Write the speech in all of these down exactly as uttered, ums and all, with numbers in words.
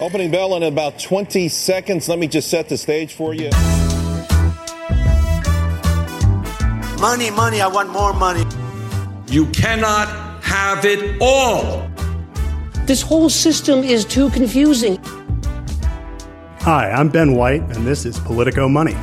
Opening bell in about twenty seconds. Let me just set the stage for you. Money, money, I want more money. You cannot have it all. This whole system is too confusing. Hi, I'm Ben White, and this is Politico Money.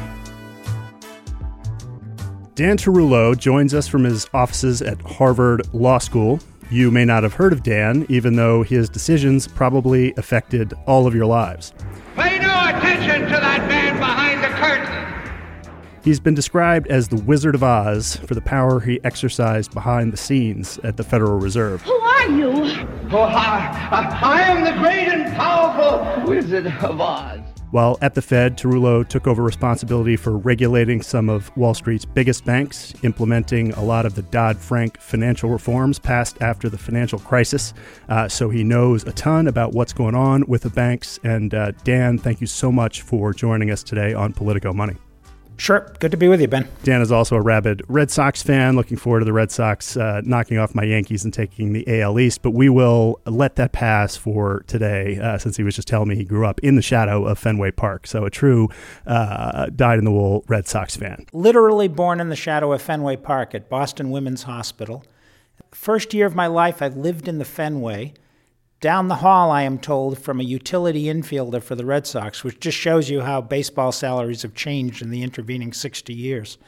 Dan Tarullo joins us from his offices at Harvard Law School. You may not have heard of Dan, even though his decisions probably affected all of your lives. Pay no attention to that man behind the curtain. He's been described as the Wizard of Oz for the power he exercised behind the scenes at the Federal Reserve. Who are you? Oh, I, I, I am the great and powerful Wizard of Oz. While at the Fed, Tarullo took over responsibility for regulating some of Wall Street's biggest banks, implementing a lot of the Dodd-Frank financial reforms passed after the financial crisis. Uh, so he knows a ton about what's going on with the banks. And uh, Dan, thank you so much for joining us today on Politico Money. Sure. Good to be with you, Ben. Dan is also a rabid Red Sox fan. Looking forward to the Red Sox uh, knocking off my Yankees and taking the A L East. But we will let that pass for today, uh, since he was just telling me he grew up in the shadow of Fenway Park. So a true uh, dyed-in-the-wool Red Sox fan. Literally born in the shadow of Fenway Park at Boston Women's Hospital. First year of my life, I lived in the Fenway. Down the hall, I am told, from a utility infielder for the Red Sox, which just shows you how baseball salaries have changed in the intervening sixty years.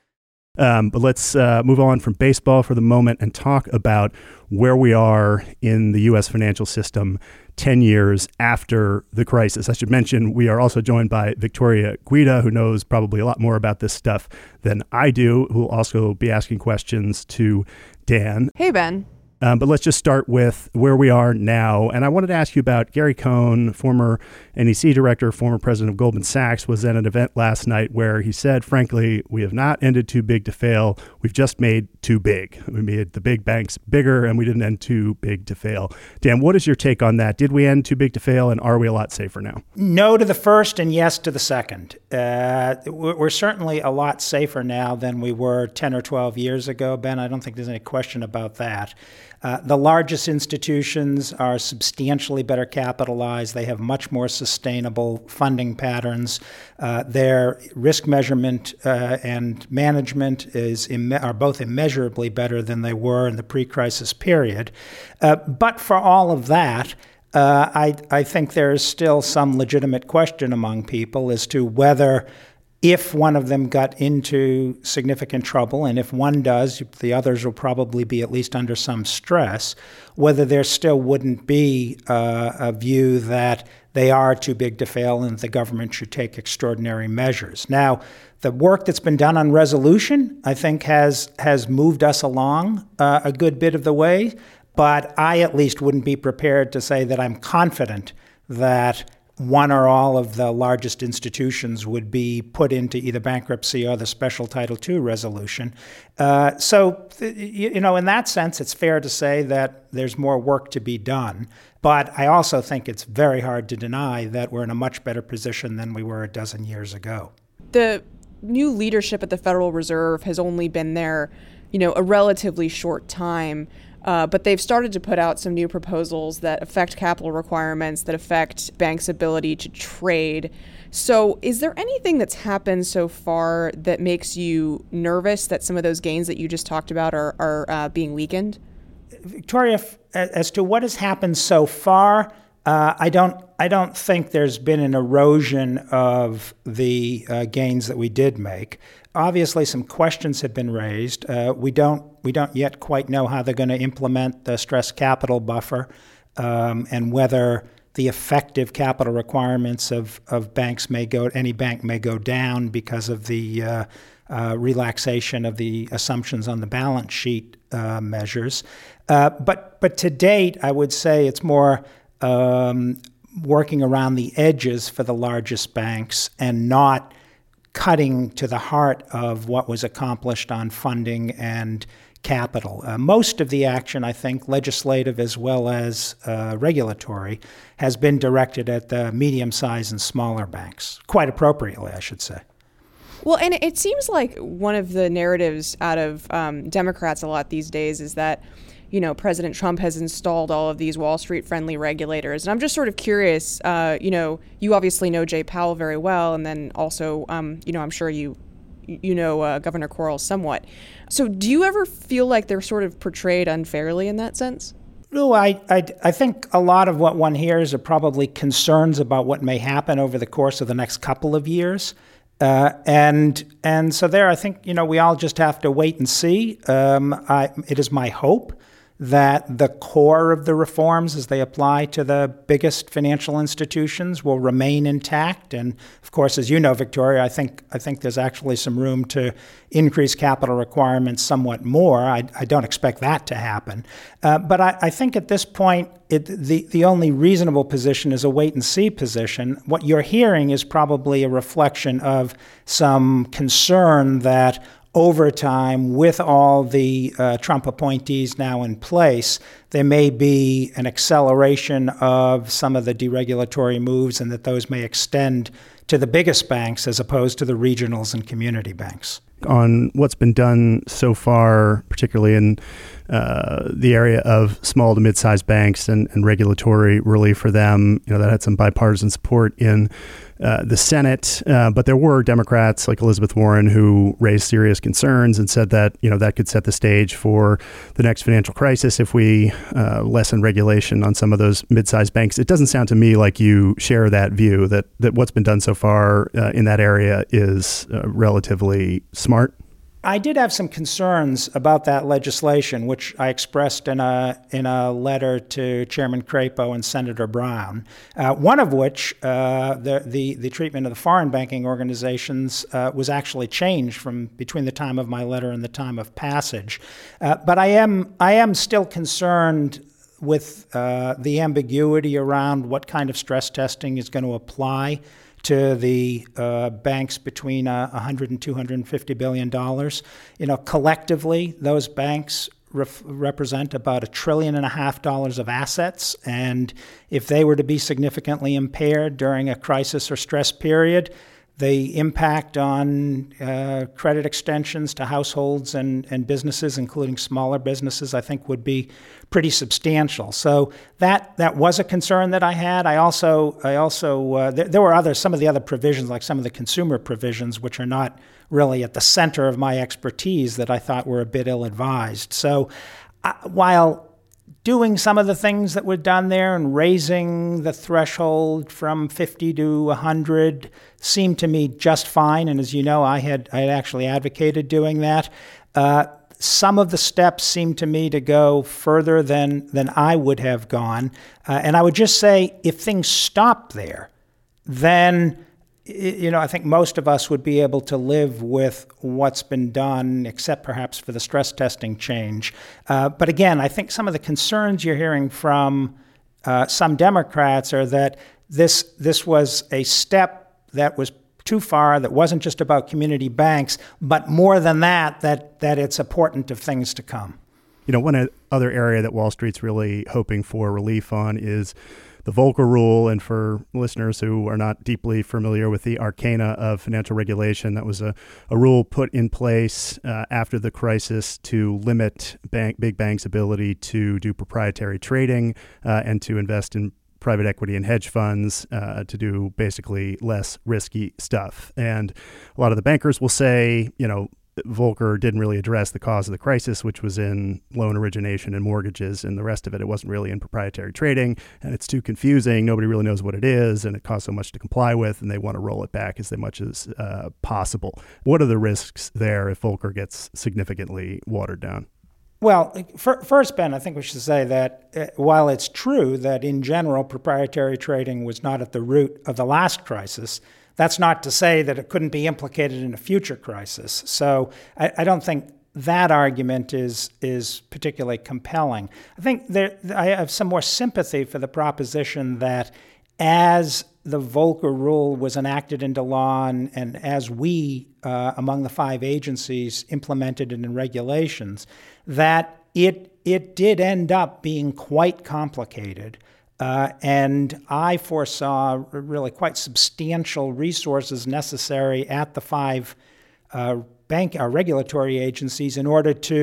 Um, but let's uh, move on from baseball for the moment and talk about where we are in the U S financial system ten years after the crisis. I should mention we are also joined by Victoria Guida, who knows probably a lot more about this stuff than I do, who will also be asking questions to Dan. Hey, Ben. Um, but let's just start with where we are now. And I wanted to ask you about Gary Cohn, former N E C director, former president of Goldman Sachs, was at an event last night where he said, frankly, we have not ended too big to fail. We've just made too big. We made the big banks bigger and we didn't end too big to fail. Dan, what is your take on that? Did we end too big to fail, and are we a lot safer now? No to the first and yes to the second. Uh, we're certainly a lot safer now than we were ten or twelve years ago, Ben. I don't think there's any question about that. Uh, the largest institutions are substantially better capitalized. They have much more sustainable funding patterns. Uh, their risk measurement uh, and management is Im- are both immeasurably better than they were in the pre-crisis period. Uh, but for all of that, uh, I, I think there is still some legitimate question among people as to whether, if one of them got into significant trouble, and if one does, the others will probably be at least under some stress, whether there still wouldn't be uh, a view that they are too big to fail and the government should take extraordinary measures. Now, the work that's been done on resolution, I think, has has moved us along uh, a good bit of the way, but I at least wouldn't be prepared to say that I'm confident that one or all of the largest institutions would be put into either bankruptcy or the special Title two resolution. Uh, so, you know, in that sense, it's fair to say that there's more work to be done. But I also think it's very hard to deny that we're in a much better position than we were a dozen years ago. The new leadership at the Federal Reserve has only been there, you know, a relatively short time. Uh, but they've started to put out some new proposals that affect capital requirements, that affect banks' ability to trade. So is there anything that's happened so far that makes you nervous that some of those gains that you just talked about are, are uh, being weakened? Victoria, as to what has happened so far, uh, I don't I don't think there's been an erosion of the uh, gains that we did make. Obviously, some questions have been raised. Uh, we don't we don't yet quite know how they're going to implement the stress capital buffer, um, and whether the effective capital requirements of, of banks may go any bank may go down because of the uh, uh, relaxation of the assumptions on the balance sheet uh, measures. Uh, but but to date, I would say it's more um, working around the edges for the largest banks and not cutting to the heart of what was accomplished on funding and capital. Uh, most of the action, I think, legislative as well as uh, regulatory, has been directed at the medium-sized and smaller banks, quite appropriately, I should say. Well, and it seems like one of the narratives out of um, Democrats a lot these days is that, you know, President Trump has installed all of these Wall Street friendly regulators. And I'm just sort of curious, uh, you know, you obviously know Jay Powell very well. And then also, um, you know, I'm sure you, you know, uh, Governor Quarles somewhat. So do you ever feel like they're sort of portrayed unfairly in that sense? No, I, I, I think a lot of what one hears are probably concerns about what may happen over the course of the next couple of years. Uh, and and so there, I think, you know, we all just have to wait and see. Um, I, it is my hope that the core of the reforms as they apply to the biggest financial institutions will remain intact. And of course, as you know, Victoria, I think I think there's actually some room to increase capital requirements somewhat more. I, I don't expect that to happen. Uh, but I, I think at this point, it, the, the only reasonable position is a wait-and-see position. What you're hearing is probably a reflection of some concern that over time, with all the uh, Trump appointees now in place, there may be an acceleration of some of the deregulatory moves and that those may extend to the biggest banks as opposed to the regionals and community banks. On what's been done so far, particularly in uh, the area of small to mid-sized banks and, and regulatory relief for them, you know, that had some bipartisan support in uh, the Senate. Uh, but there were Democrats like Elizabeth Warren who raised serious concerns and said that, you know, that could set the stage for the next financial crisis if we uh, lessen regulation on some of those mid-sized banks. It doesn't sound to me like you share that view that, that what's been done so far uh, in that area is uh, relatively smart. I did have some concerns about that legislation, which I expressed in a in a letter to Chairman Crapo and Senator Brown. Uh, one of which, uh, the, the the treatment of the foreign banking organizations, uh, was actually changed from between the time of my letter and the time of passage. Uh, but I am I am still concerned with uh, the ambiguity around what kind of stress testing is going to apply to the uh, banks between uh, one hundred and two hundred fifty billion dollars. You know, collectively, those banks ref- represent about a trillion and a half dollars of assets. And if they were to be significantly impaired during a crisis or stress period, the impact on uh, credit extensions to households and, and businesses, including smaller businesses, I think would be pretty substantial. So that that was a concern that I had. I also I also uh, there, there were other some of the other provisions, like some of the consumer provisions, which are not really at the center of my expertise, that I thought were a bit ill-advised. So uh, while doing some of the things that were done there and raising the threshold from fifty to one hundred seemed to me just fine. And as you know, I had I had actually advocated doing that. Uh, some of the steps seemed to me to go further than than I would have gone. Uh, and I would just say, if things stop there, then you know, I think most of us would be able to live with what's been done, except perhaps for the stress testing change. Uh, but again, I think some of the concerns you're hearing from uh, some Democrats are that this this was a step that was too far, that wasn't just about community banks, but more than that, that that it's a portent of things to come. You know, one other area that Wall Street's really hoping for relief on is the Volcker Rule. And for listeners who are not deeply familiar with the arcana of financial regulation, that was a, a rule put in place uh, after the crisis to limit bank, big banks' ability to do proprietary trading uh, and to invest in private equity and hedge funds, uh, to do basically less risky stuff. And a lot of the bankers will say, you know, Volcker didn't really address the cause of the crisis, which was in loan origination and mortgages, and the rest of it, it wasn't really in proprietary trading, and it's too confusing. Nobody really knows what it is, and it costs so much to comply with, and they want to roll it back as much as uh, possible. What are the risks there if Volcker gets significantly watered down? Well, for, first, Ben, I think we should say that uh, while it's true that in general proprietary trading was not at the root of the last crisis, that's not to say that it couldn't be implicated in a future crisis. So I, I don't think that argument is is particularly compelling. I think there, I have some more sympathy for the proposition that as the Volcker Rule was enacted into law and, and as we, uh, among the five agencies, implemented it in regulations, that it it did end up being quite complicated. Uh, and I foresaw really quite substantial resources necessary at the five uh, bank uh, regulatory agencies in order to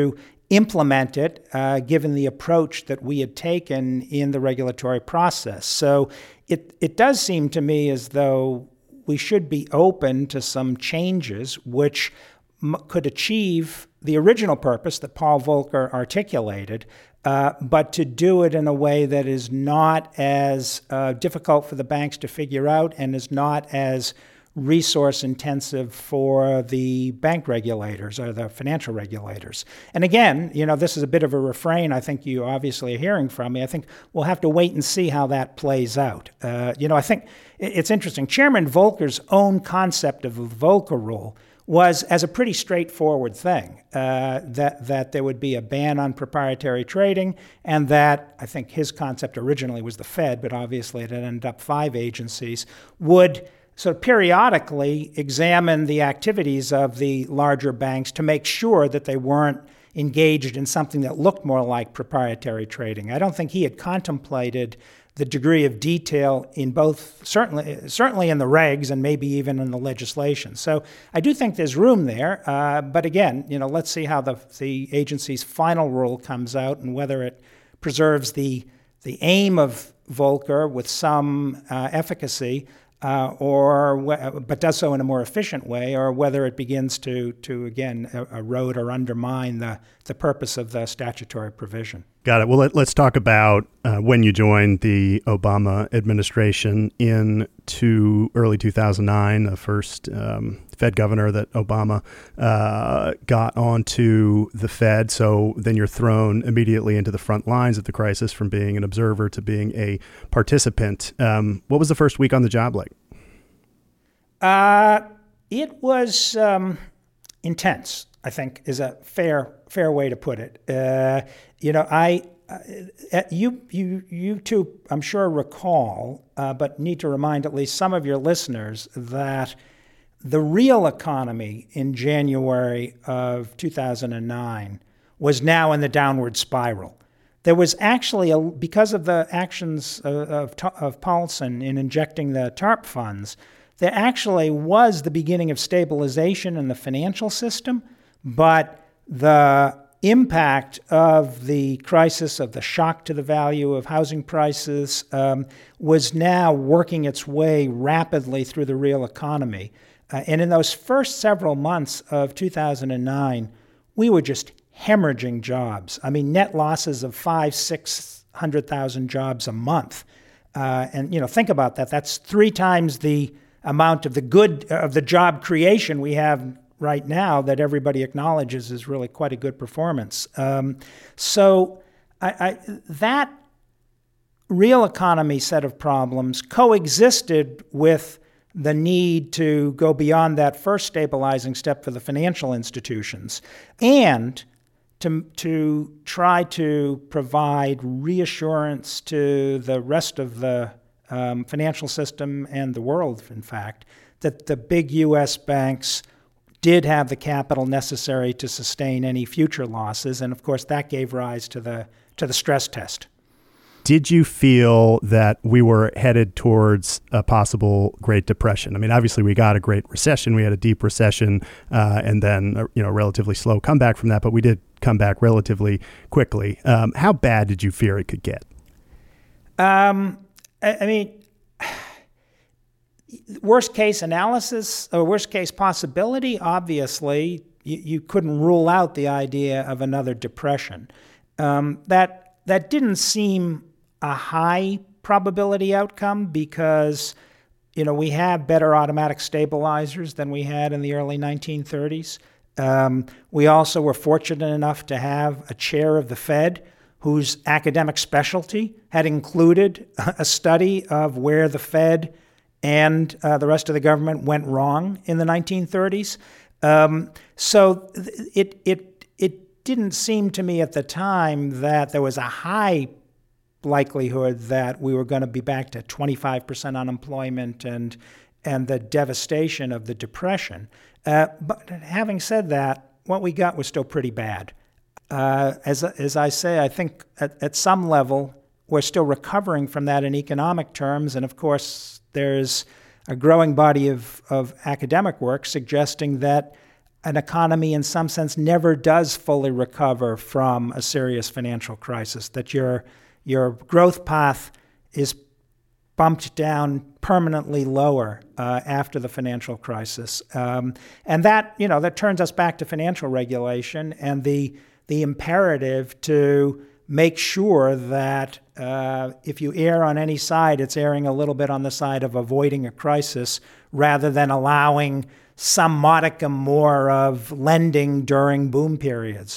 implement it, uh, given the approach that we had taken in the regulatory process. So it, it does seem to me as though we should be open to some changes which m- could achieve the original purpose that Paul Volcker articulated, uh, but to do it in a way that is not as uh, difficult for the banks to figure out and is not as resource intensive for the bank regulators or the financial regulators. And again, you know, this is a bit of a refrain I think you obviously are hearing from me. I think we'll have to wait and see how that plays out. Uh, you know, I think it's interesting. Chairman Volcker's own concept of the Volcker Rule was as a pretty straightforward thing, uh, that that there would be a ban on proprietary trading, and that, I think his concept originally was the Fed, but obviously it had ended up five agencies, would sort of periodically examine the activities of the larger banks to make sure that they weren't engaged in something that looked more like proprietary trading. I don't think he had contemplated the degree of detail in both, certainly certainly in the regs and maybe even in the legislation. So I do think there's room there. Uh, but again, you know, let's see how the the agency's final rule comes out and whether it preserves the the aim of Volcker with some uh, efficacy, uh, or but does so in a more efficient way, or whether it begins to to again erode or undermine the the purpose of the statutory provision. Got it. Well, let, let's talk about uh, when you joined the Obama administration in to early two thousand nine, the first um, Fed governor that Obama uh, got onto the Fed. So then you're thrown immediately into the front lines of the crisis, from being an observer to being a participant. Um, what was the first week on the job like? Uh, it was um, intense, I think, is a fair fair way to put it. Uh, you know, I uh, you you you two, I'm sure, recall, uh, but need to remind at least some of your listeners that the real economy in January of two thousand nine was now in the downward spiral. There was actually, a, because of the actions of, of, of Paulson in injecting the TARP funds, there actually was the beginning of stabilization in the financial system, but the impact of the crisis, of the shock to the value of housing prices, um, was now working its way rapidly through the real economy. Uh, and in those first several months of two thousand nine, we were just hemorrhaging jobs. I mean, net losses of five, six hundred thousand jobs a month. Uh, and, you know, think about that. That's three times the amount of the good, of the job creation we have right now that everybody acknowledges is really quite a good performance. Um, so I, I, that real economy set of problems coexisted with the need to go beyond that first stabilizing step for the financial institutions, and to, to try to provide reassurance to the rest of the um, financial system and the world, in fact, that the big U S banks did have the capital necessary to sustain any future losses. And of course, that gave rise to the to the stress test. Did you feel that we were headed towards a possible Great Depression? I mean, obviously we got a Great Recession, we had a deep recession, uh, and then a, you know, relatively slow comeback from that, but we did come back relatively quickly. Um, how bad did you fear it could get? Um, I, I mean, worst case analysis or worst case possibility, obviously, you, you couldn't rule out the idea of another depression. Um, that that didn't seem a high probability outcome because, you know, we have better automatic stabilizers than we had in the early nineteen thirties. Um, we also were fortunate enough to have a chair of the Fed whose academic specialty had included a study of where the Fed and uh, the rest of the government went wrong in the nineteen thirties. Um, so it it it didn't seem to me at the time that there was a high likelihood that we were going to be back to twenty-five percent unemployment and and the devastation of the Depression. Uh, but having said that, what we got was still pretty bad. Uh, as as I say, I think at, at some level we're still recovering from that in economic terms, and of course there's a growing body of, of academic work suggesting that an economy in some sense never does fully recover from a serious financial crisis, that your your growth path is bumped down permanently lower uh, after the financial crisis. Um, and that, you know, that turns us back to financial regulation and the the imperative to make sure that uh, if you err on any side, it's erring a little bit on the side of avoiding a crisis rather than allowing some modicum more of lending during boom periods.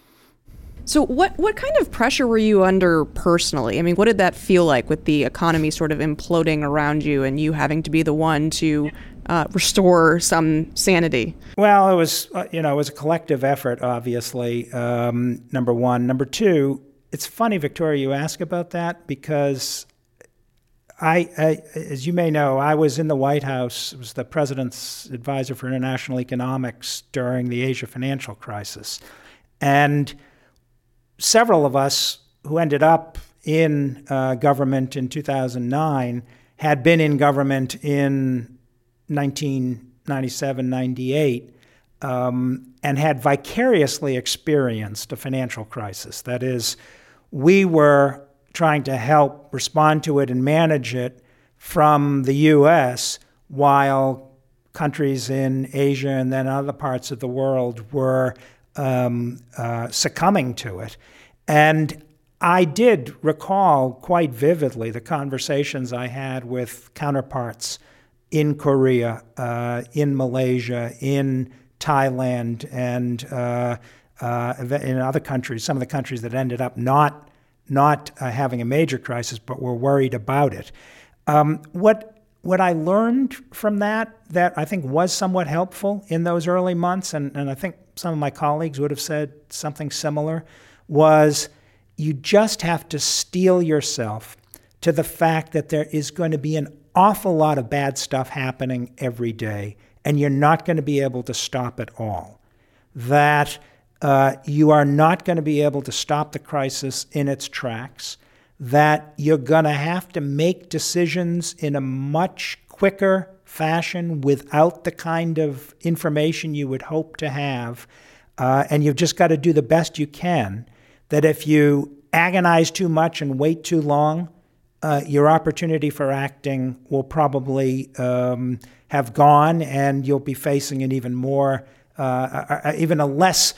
So what, what kind of pressure were you under personally? I mean, what did that feel like with the economy sort of imploding around you and you having to be the one to uh, restore some sanity? Well, it was, uh, you know, it was a collective effort, obviously, um, number one. Number two, it's funny, Victoria, you ask about that because I, I, as you may know, I was in the White House, was the president's advisor for international economics during the Asia financial crisis. And several of us who ended up in uh, government in two thousand nine had been in government in nineteen ninety-seven, ninety-eight, um, and had vicariously experienced a financial crisis. That is, we were trying to help respond to it and manage it from the U S while countries in Asia and then other parts of the world were um, uh, succumbing to it. And I did recall quite vividly the conversations I had with counterparts in Korea, uh, in Malaysia, in Thailand, and uh, uh, in other countries, some of the countries that ended up not not uh, having a major crisis, but were worried about it. Um, what what I learned from that, that I think was somewhat helpful in those early months, and, and I think some of my colleagues would have said something similar, was you just have to steel yourself to the fact that there is going to be an awful lot of bad stuff happening every day, and you're not going to be able to stop it all. That uh, you are not going to be able to stop the crisis in its tracks, that you're going to have to make decisions in a much quicker fashion without the kind of information you would hope to have, uh, and you've just got to do the best you can, that if you agonize too much and wait too long, uh, your opportunity for acting will probably um, have gone, and you'll be facing an even more, uh, even a less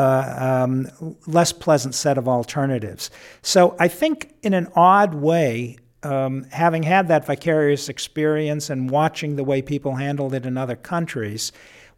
Uh, um, less pleasant set of alternatives. So I think in an odd way, um, having had that vicarious experience and watching the way people handled it in other countries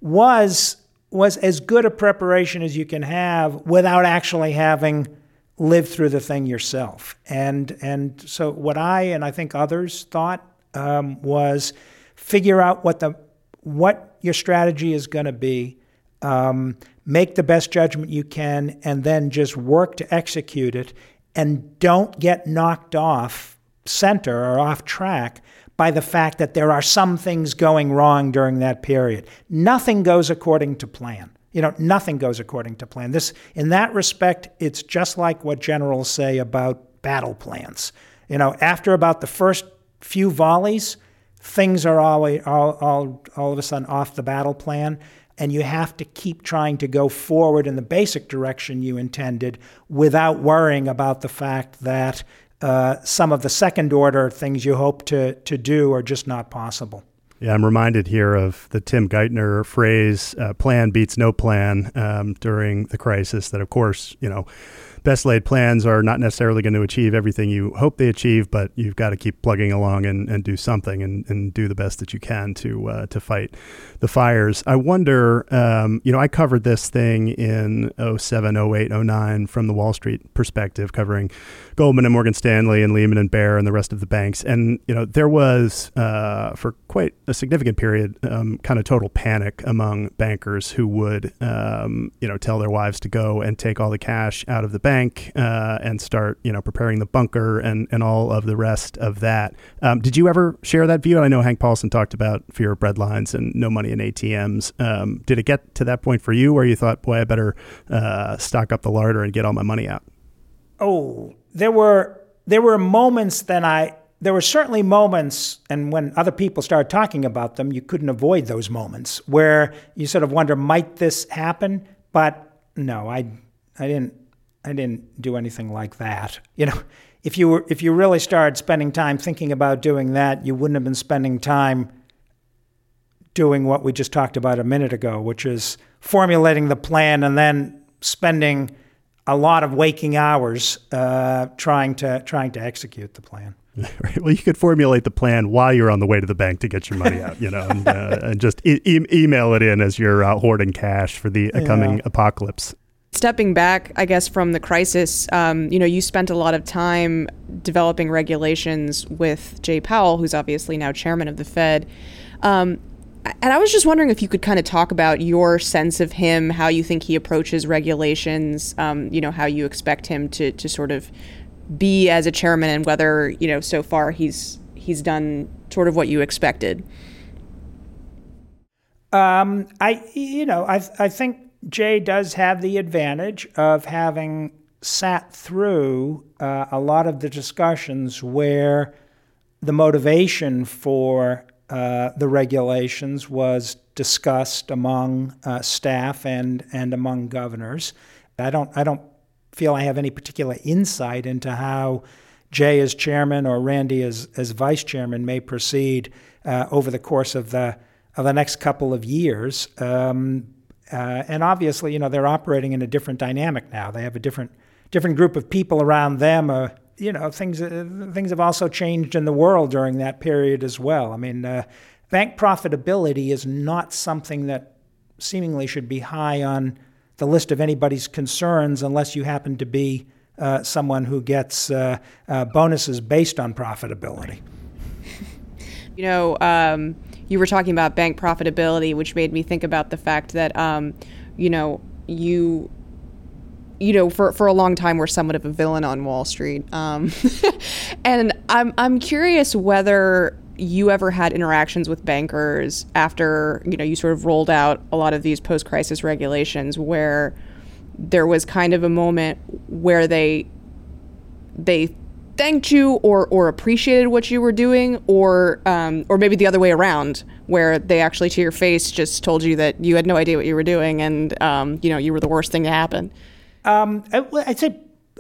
was was as good a preparation as you can have without actually having lived through the thing yourself. And and so what I and I think others thought um, was figure out what the what your strategy is going to be. Um, make the best judgment you can, and then just work to execute it, and don't get knocked off center or off track by the fact that there are some things going wrong during that period. Nothing goes according to plan. You know, nothing goes according to plan. This, in that respect, it's just like what generals say about battle plans. You know, after about the first few volleys, things are always, all, all, all of a sudden off the battle plan. And you have to keep trying to go forward in the basic direction you intended without worrying about the fact that uh, some of the second-order things you hope to, to do are just not possible. Yeah, I'm reminded here of the Tim Geithner phrase, uh, plan beats no plan, um, during the crisis, that, of course, you know, best laid plans are not necessarily going to achieve everything you hope they achieve, but you've got to keep plugging along and, and do something and, and do the best that you can to uh, to fight the fires. I wonder, um, you know, I covered this thing in oh seven, oh eight, oh nine from the Wall Street perspective, covering Goldman and Morgan Stanley and Lehman and Bear and the rest of the banks. And, you know, there was, uh, for quite a significant period, um, kind of total panic among bankers who would, um, you know, tell their wives to go and take all the cash out of the bank. Bank uh, and start, you know, preparing the bunker and, and all of the rest of that. Um, did you ever share that view? I know Hank Paulson talked about fear of breadlines and no money in A T Ms. Um, did it get to that point for you where you thought, boy, I better uh, stock up the larder and get all my money out? Oh, there were there were moments that I there were certainly moments, and when other people started talking about them, you couldn't avoid those moments where you sort of wonder, might this happen? But no, I, I didn't, I didn't do anything like that. You know, if you were, if you really started spending time thinking about doing that, you wouldn't have been spending time doing what we just talked about a minute ago, which is formulating the plan and then spending a lot of waking hours uh, trying to trying to execute the plan. Right. Well, you could formulate the plan while you're on the way to the bank to get your money out, you know, and, uh, and just e- e- email it in as you're uh, hoarding cash for the yeah. coming apocalypse. Stepping back, I guess, from the crisis, um, you know, you spent a lot of time developing regulations with Jay Powell, who's obviously now chairman of the Fed. Um, and I was just wondering if you could kind of talk about your sense of him, how you think he approaches regulations, um, you know, how you expect him to to sort of be as a chairman, and whether, you know, so far he's he's done sort of what you expected. Um, I, you know, I I think Jay does have the advantage of having sat through uh, a lot of the discussions where the motivation for uh, the regulations was discussed among uh, staff and and among governors. I don't I don't. feel I have any particular insight into how Jay as chairman or Randy as, as vice chairman may proceed uh, over the course of the of the next couple of years. Um, uh, and obviously, you know, they're operating in a different dynamic now. They have a different different group of people around them. Uh, you know, things uh, things have also changed in the world during that period as well. I mean, uh, bank profitability is not something that seemingly should be high on the list of anybody's concerns unless you happen to be uh, someone who gets uh, uh, bonuses based on profitability. You know, um, you were talking about bank profitability, which made me think about the fact that, um, you know, you, you know, for, for a long time were somewhat of a villain on Wall Street. Um, and I'm I'm curious whether you ever had interactions with bankers after, you know, you sort of rolled out a lot of these post-crisis regulations where there was kind of a moment where they they thanked you or or appreciated what you were doing, or um, or maybe the other way around, where they actually to your face just told you that you had no idea what you were doing and um, you know, you were the worst thing to happen. Um, I, I'd say,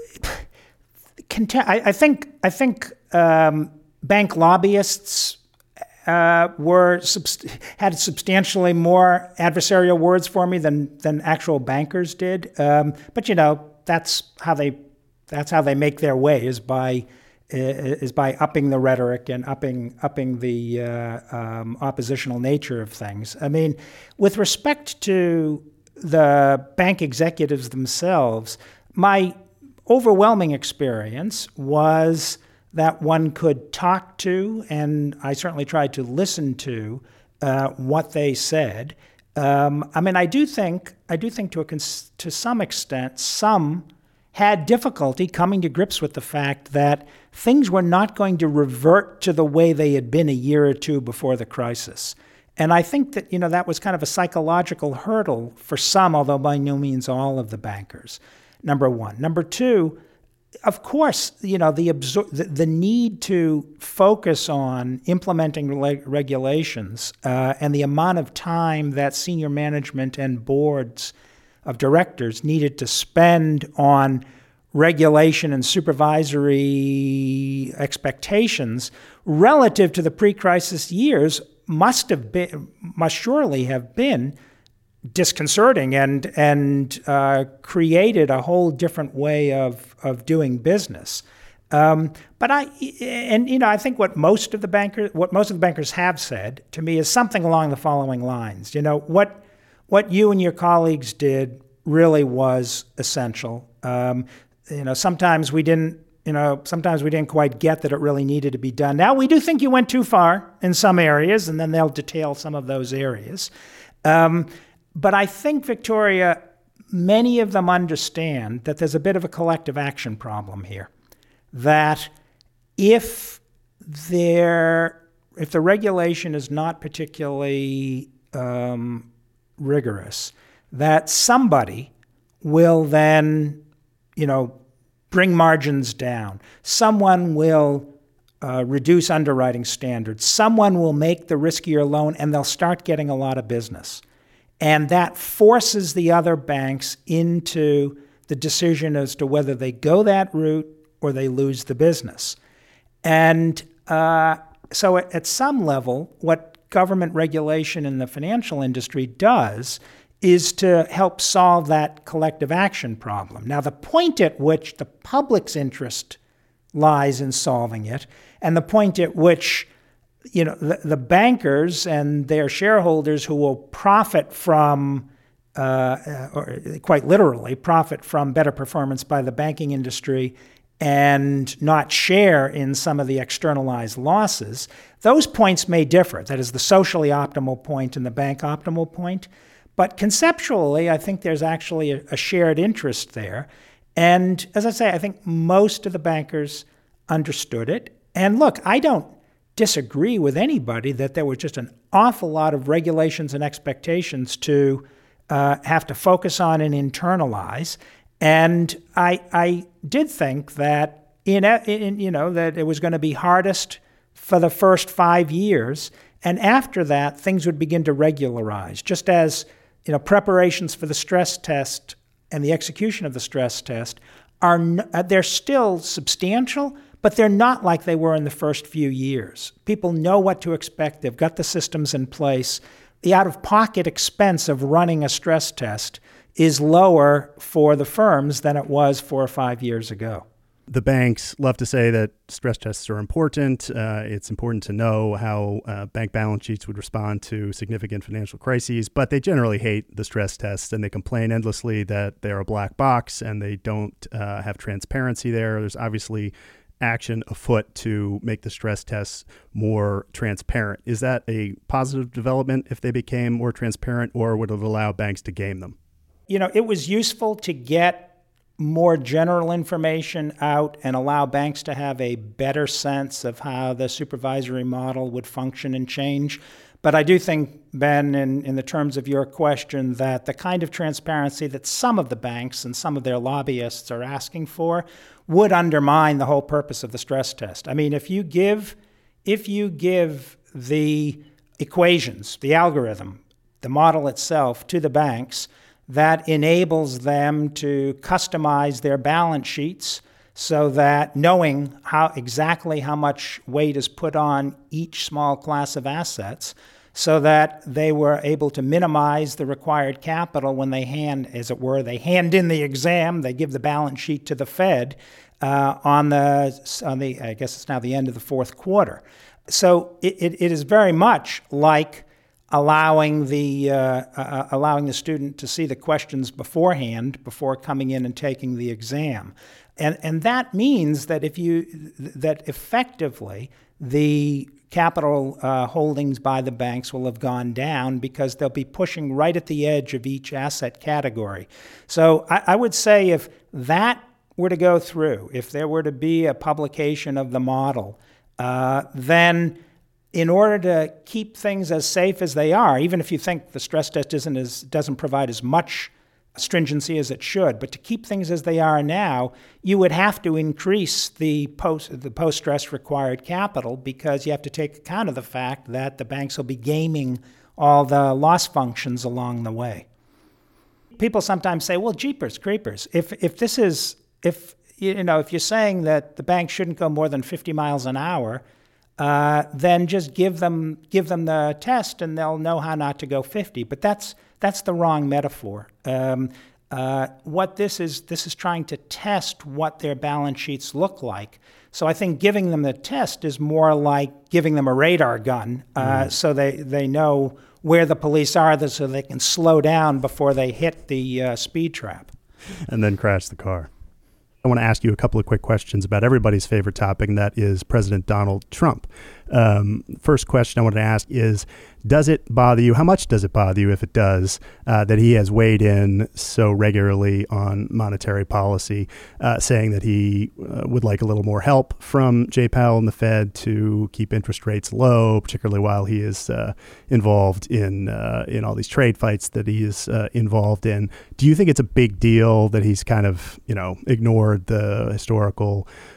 I, I think I think. Um, Bank lobbyists uh, were subst- had substantially more adversarial words for me than than actual bankers did. Um, but you know, that's how they that's how they make their way, is by uh, is by upping the rhetoric and upping upping the uh, um, oppositional nature of things. I mean, with respect to the bank executives themselves, my overwhelming experience was that one could talk to, and I certainly tried to listen to, uh, what they said. Um, I mean, I do think, I do think to a cons- to some extent, some had difficulty coming to grips with the fact that things were not going to revert to the way they had been a year or two before the crisis. And I think that, you know, that was kind of a psychological hurdle for some, although by no means all of the bankers, number one. Number two, of course, you know, the, absor- the the need to focus on implementing reg- regulations uh, and the amount of time that senior management and boards of directors needed to spend on regulation and supervisory expectations relative to the pre-crisis years must have been, must surely have been disconcerting and and uh, created a whole different way of of doing business. Um, but I and you know I think what most of the bankers what most of the bankers have said to me is something along the following lines. You know, what what you and your colleagues did really was essential. Um, you know, sometimes we didn't. You know, sometimes we didn't quite get that it really needed to be done. Now we do think you went too far in some areas, and then they'll detail some of those areas. Um, But I think, Victoria, many of them understand that there's a bit of a collective action problem here. That if there, if the regulation is not particularly um, rigorous, that somebody will then, you know, bring margins down. Someone will uh, reduce underwriting standards, someone will make the riskier loan and they'll start getting a lot of business. And that forces the other banks into the decision as to whether they go that route or they lose the business. And uh, so at, at some level, what government regulation in the financial industry does is to help solve that collective action problem. Now, the point at which the public's interest lies in solving it, and the point at which you know the, the bankers and their shareholders who will profit from, uh, or quite literally, profit from better performance by the banking industry and not share in some of the externalized losses, those points may differ. That is the socially optimal point and the bank optimal point. But conceptually, I think there's actually a, a shared interest there. And as I say, I think most of the bankers understood it. And look, I don't disagree with anybody that there was just an awful lot of regulations and expectations to uh, have to focus on and internalize. And I, I did think that in, in you know that it was going to be hardest for the first five years, and after that, things would begin to regularize. Just as you know, preparations for the stress test and the execution of the stress test are they're still substantial, but they're not like they were in the first few years. People know what to expect. They've got the systems in place. The out-of-pocket expense of running a stress test is lower for the firms than it was four or five years ago. The banks love to say that stress tests are important. Uh, it's important to know how uh, bank balance sheets would respond to significant financial crises, but they generally hate the stress tests and they complain endlessly that they're a black box and they don't uh, have transparency there. There's obviously action afoot to make the stress tests more transparent. Is that a positive development if they became more transparent, or would it allow banks to game them? You know, it was useful to get more general information out and allow banks to have a better sense of how the supervisory model would function and change. But I do think, Ben, in, in the terms of your question, that the kind of transparency that some of the banks and some of their lobbyists are asking for would undermine the whole purpose of the stress test. I mean, if you give, if you give the equations, the algorithm, the model itself to the banks, that enables them to customize their balance sheets so that knowing how exactly how much weight is put on each small class of assets, so that they were able to minimize the required capital when they hand, as it were, they hand in the exam, they give the balance sheet to the Fed uh, on the, on the, I guess it's now the end of the fourth quarter. So it, it, it is very much like allowing the uh, uh, allowing the student to see the questions beforehand before coming in and taking the exam, and and that means that if you that effectively the capital uh, holdings by the banks will have gone down because they'll be pushing right at the edge of each asset category. So I, I would say if that were to go through, if there were to be a publication of the model, uh, then in order to keep things as safe as they are, even if you think the stress test isn't as, doesn't provide as much stringency as it should, but to keep things as they are now, you would have to increase the post the post-stress required capital, because you have to take account of the fact that the banks will be gaming all the loss functions along the way. People sometimes say, well, jeepers creepers, if if this is if you know if you're saying that the bank shouldn't go more than fifty miles an hour, Uh, then just give them give them the test and they'll know how not to go fifty. But that's that's the wrong metaphor. Um, uh, what this is this is trying to test what their balance sheets look like. So I think giving them the test is more like giving them a radar gun, uh, mm. so they they know where the police are, so they can slow down before they hit the uh, speed trap, and then crash the car. I want to ask you a couple of quick questions about everybody's favorite topic, and that is President Donald Trump. Um, first question I want to ask is, does it bother you, how much does it bother you, if it does, uh, that he has weighed in so regularly on monetary policy, uh, saying that he uh, would like a little more help from Jay Powell and the Fed to keep interest rates low, particularly while he is uh, involved in uh, in all these trade fights that he is uh, involved in? Do you think it's a big deal that he's kind of, you know, ignored the historical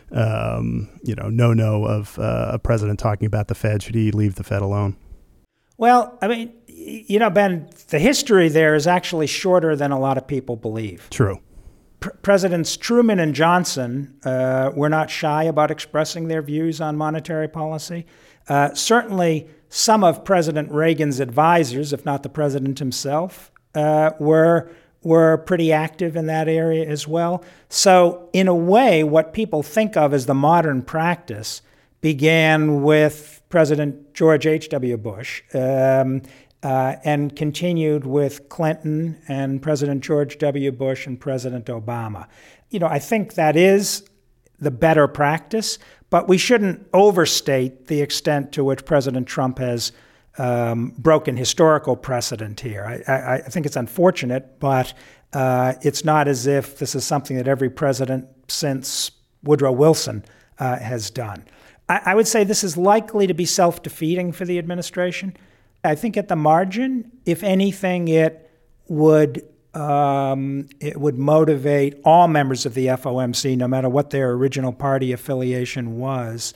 um, you know, no-no of uh, a president talking about the Fed? Should he leave the Fed alone? Well, I mean, you know, Ben, the history there is actually shorter than a lot of people believe. True. P- Presidents Truman and Johnson uh, were not shy about expressing their views on monetary policy. Uh, certainly, some of President Reagan's advisors, if not the president himself, uh, were were pretty active in that area as well. So, in a way, what people think of as the modern practice began with President George H W. Bush um, uh, and continued with Clinton and President George W. Bush and President Obama. You know, I think that is the better practice, but we shouldn't overstate the extent to which President Trump has um, broken historical precedent here. I, I, I think it's unfortunate, but uh, it's not as if this is something that every president since Woodrow Wilson uh, has done. I, I would say this is likely to be self-defeating for the administration. I think at the margin, if anything, it would Um, it would motivate all members of the F O M C, no matter what their original party affiliation was,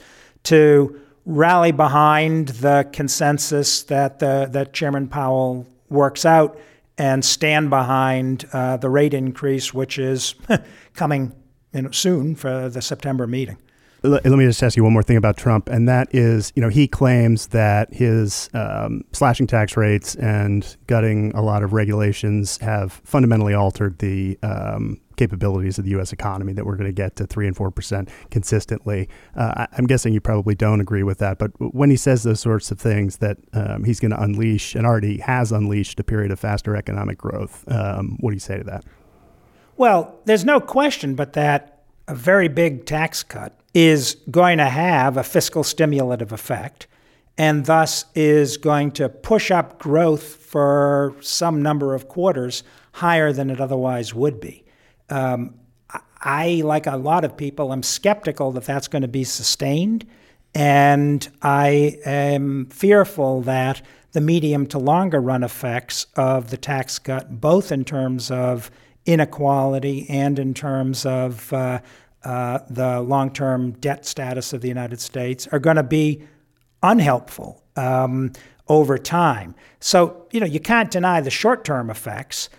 to rally behind the consensus that the, that Chairman Powell works out and stand behind uh, the rate increase, which is coming you know, soon for the September meeting. Let me just ask you one more thing about Trump, and that is, you know, he claims that his um, slashing tax rates and gutting a lot of regulations have fundamentally altered the um, capabilities of the U S economy, that we're going to get to three and four percent consistently. Uh, I'm guessing you probably don't agree with that, but when he says those sorts of things, that um, he's going to unleash and already has unleashed a period of faster economic growth, um, what do you say to that? Well, there's no question but that a very big tax cut is going to have a fiscal stimulative effect, and thus is going to push up growth for some number of quarters higher than it otherwise would be. Um, I, like a lot of people, am skeptical that that's going to be sustained, and I am fearful that the medium to longer run effects of the tax cut, both in terms of inequality and in terms of uh, Uh, the long-term debt status of the United States, are going to be unhelpful um, over time. So, you know, you can't deny the short-term effects.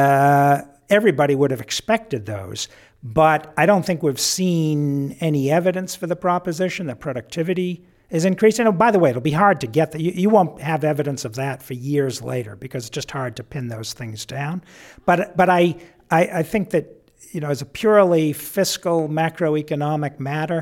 Uh, everybody would have expected those. But I don't think we've seen any evidence for the proposition that productivity is increasing. And by the way, it'll be hard to get that. You, you won't have evidence of that for years later, because it's just hard to pin those things down. But but I I, I think that, you know, as a purely fiscal macroeconomic matter,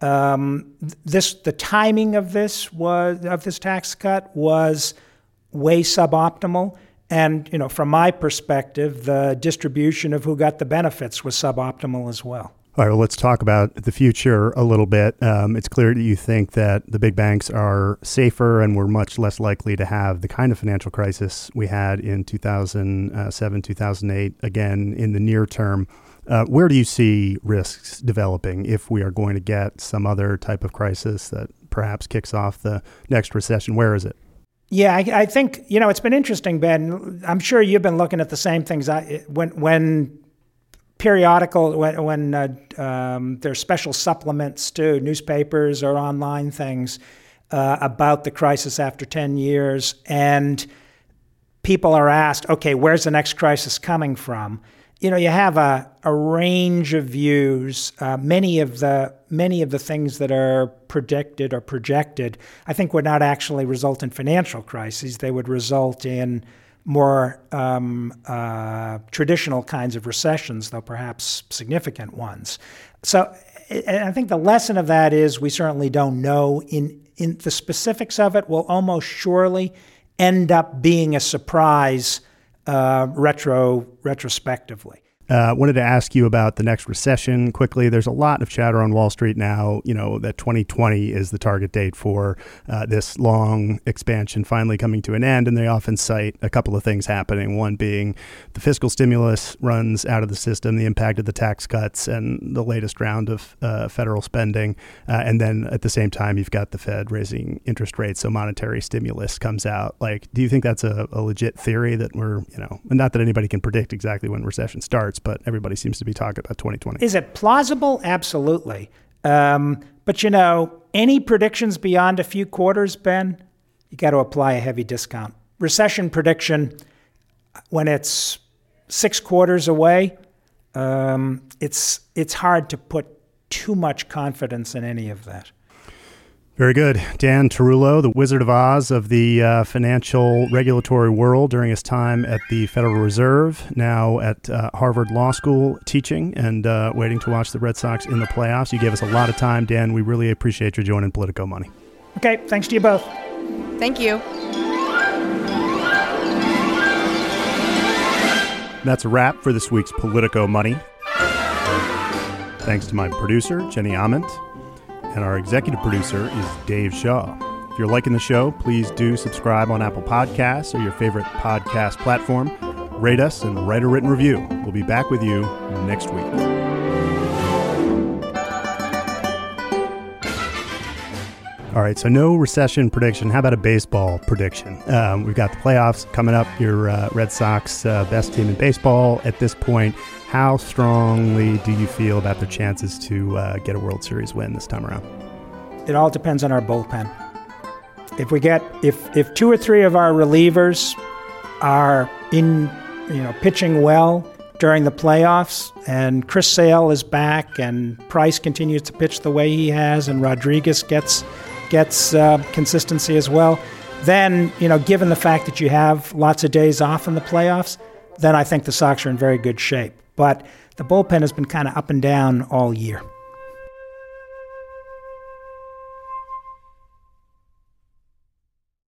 um, this the timing of this was of this tax cut was way suboptimal, and you know, from my perspective, the distribution of who got the benefits was suboptimal as well. All right, well, let's talk about the future a little bit. Um, it's clear that you think that the big banks are safer and we're much less likely to have the kind of financial crisis we had in two thousand seven, two thousand eight, again, in the near term. Uh, where do you see risks developing if we are going to get some other type of crisis that perhaps kicks off the next recession? Where is it? Yeah, I, I think, you know, it's been interesting, Ben. I'm sure you've been looking at the same things. I, when when periodical, when, when uh, um, there's special supplements to newspapers or online things uh, about the crisis after ten years, and people are asked, okay, where's the next crisis coming from? You know, you have a, a range of views. Uh, many of the many of the things that are predicted or projected, I think, would not actually result in financial crises. They would result in more um, uh, traditional kinds of recessions, though perhaps significant ones. So I think the lesson of that is we certainly don't know. In in the specifics of it will almost surely end up being a surprise Uh, retro retrospectively. I uh, wanted to ask you about the next recession quickly. There's a lot of chatter on Wall Street now, you know, that twenty twenty is the target date for uh, this long expansion finally coming to an end. And they often cite a couple of things happening. One being the fiscal stimulus runs out of the system, the impact of the tax cuts, and the latest round of uh, federal spending. Uh, and then at the same time, you've got the Fed raising interest rates, so monetary stimulus comes out. Like, do you think that's a, a legit theory that we're, you know, not that anybody can predict exactly when recession starts, but everybody seems to be talking about twenty twenty. Is it plausible? Absolutely. Um, but, you know, any predictions beyond a few quarters, Ben, you got to apply a heavy discount. Recession prediction, when it's six quarters away, um, it's it's hard to put too much confidence in any of that. Very good. Dan Tarullo, the Wizard of Oz of the uh, financial regulatory world during his time at the Federal Reserve, now at uh, Harvard Law School teaching and uh, waiting to watch the Red Sox in the playoffs. You gave us a lot of time, Dan. We really appreciate your joining Politico Money. Okay, thanks to you both. Thank you. That's a wrap for this week's Politico Money. Thanks to my producer, Jenny Ament. And our executive producer is Dave Shaw. If you're liking the show, please do subscribe on Apple Podcasts or your favorite podcast platform. Rate us and write a written review. We'll be back with you next week. All right, so no recession prediction. How about a baseball prediction? Um, we've got the playoffs coming up. Your uh, Red Sox, uh, best team in baseball at this point. How strongly do you feel about their chances to uh, get a World Series win this time around? It all depends on our bullpen. If we get if if two or three of our relievers are in, you know, pitching well during the playoffs, and Chris Sale is back, and Price continues to pitch the way he has, and Rodriguez gets gets uh, consistency as well, then, you know, given the fact that you have lots of days off in the playoffs, then I think the Sox are in very good shape. But the bullpen has been kind of up and down all year.